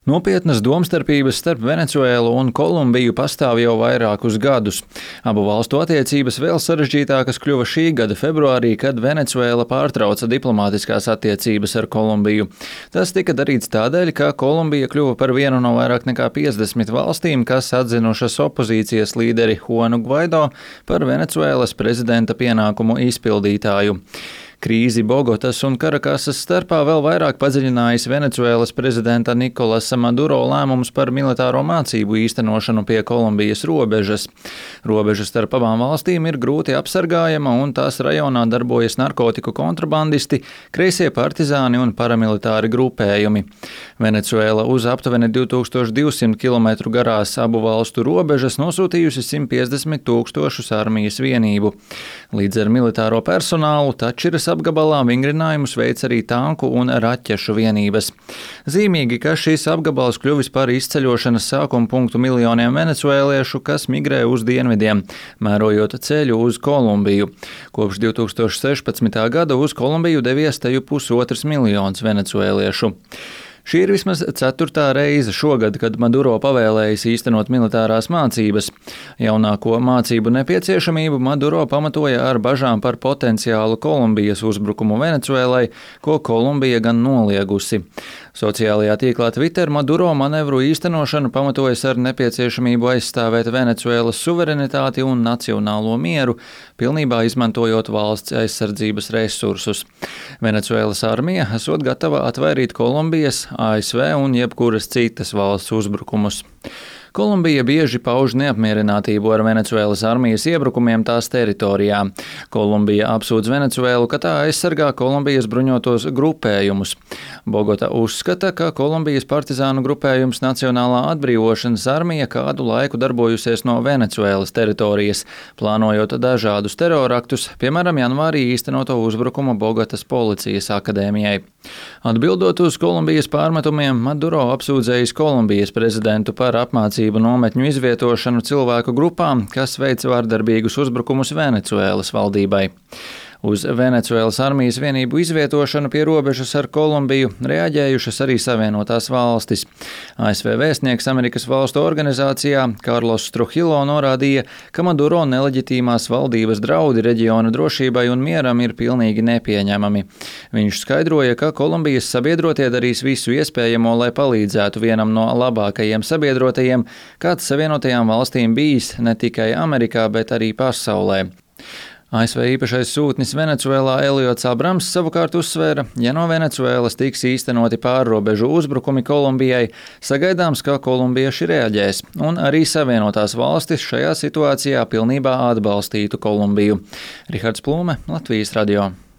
Nopietnas domstarpības starp Venecuēlu un Kolumbiju pastāv jau vairākus gadus. Abu valstu attiecības vēl sarežģītākas kļuva šī gada februārī, kad Venecuēla pārtrauca diplomātiskās attiecības ar Kolumbiju. Tas tika darīts tādēļ, ka Kolumbija kļuva par vienu no vairāk nekā 50 valstīm, kas atzinušas opozīcijas līderi Juanu Gvaido par Venecuēlas prezidenta pienākumu izpildītāju. Krīzi Bogotas un Karakasas starpā vēl vairāk padziļinājis Venecuēlas prezidenta Nikolasa Maduro lēmums par militāro mācību īstenošanu pie Kolumbijas robežas. Robeža starp abām valstīm ir grūti apsargājama un tās rajonā darbojas narkotiku kontrabandisti, kreisie partizāni un paramilitāri grupējumi. Venecuēla uz aptuveni 2200 km garās abu valstu robežas nosūtījusi 150 000 armijas vienību. Līdz ar militāro personālu Tačiras apgabalā vingrinājumus veic arī tanku un raķešu vienības. Zīmīgi, ka šis apgabals kļuvis par izceļošanas sākuma punktu miljoniem venecuēliešu, kas migrē uz dienvidiem, mērojot ceļu uz Kolumbiju. Kopš 2016. gada uz Kolumbiju devies teju 1,5 miljons venecuēliešu. Šī ir vismaz 4. reize šogad, kad Maduro pavēlējis īstenot militārās mācības. Jaunāko mācību nepieciešamību Maduro pamatoja ar bažām par potenciālu Kolumbijas uzbrukumu Venecuēlai, ko Kolumbija gan noliegusi. Sociālajā tīklā Twitter Maduro manevru īstenošanu pamatojas ar nepieciešamību aizstāvēt Venecuēlas suverenitāti un nacionālo mieru, pilnībā izmantojot valsts aizsardzības resursus. Venecuēlas armija esot gatava atvairīt Kolumbijas, ASV un jebkuras citas valsts uzbrukumus. Kolumbija bieži pauž neapmierinātību ar Venecuēlas armijas iebrukumiem tās teritorijā. Kolumbija apsūdz Venecuēlu, ka tā aizsargā Kolumbijas bruņotos grupējumus. Bogota uzskata, ka Kolumbijas partizānu grupējums Nacionālā atbrīvošanas armija kādu laiku darbojusies no Venecuēlas teritorijas, plānojot dažādus teroraktus, piemēram, janvārī īstenoto uzbrukumu Bogotas policijas akadēmijai. Atbildot uz Kolumbijas pārmetumiem, Maduro apsūdzējis Kolumbijas prezidentu par apmācību nometņu izvietošanu cilvēku grupām, kas veic vardarbīgus uzbrukumus Venecuēlas valdībai. Uz Venecuēlas armijas vienību izvietošanu pie robežas ar Kolumbiju reaģējušas arī Savienotās valstis. ASV vēstnieks Amerikas valstu organizācijā Karlos Trujillo norādīja, ka Maduro neleģitīmās valdības draudi reģiona drošībai un mieram ir pilnīgi nepieņemami. Viņš skaidroja, ka Kolumbijas sabiedrotie darīs visu iespējamo, lai palīdzētu vienam no labākajiem sabiedrotajiem, kāds Savienotajām valstīm bijis ne tikai Amerikā, bet arī pasaulē. ASV īpašais sūtnis Venecuēlā Eliots Abrams savukārt uzsvēra, ja no Venecuēlas tiks īstenoti pārrobežu uzbrukumi Kolumbijai, sagaidāms, ka kolumbieši reaģēs, un arī Savienotās valstis šajā situācijā pilnībā atbalstītu Kolumbiju. Rihards Plūme, Latvijas radio.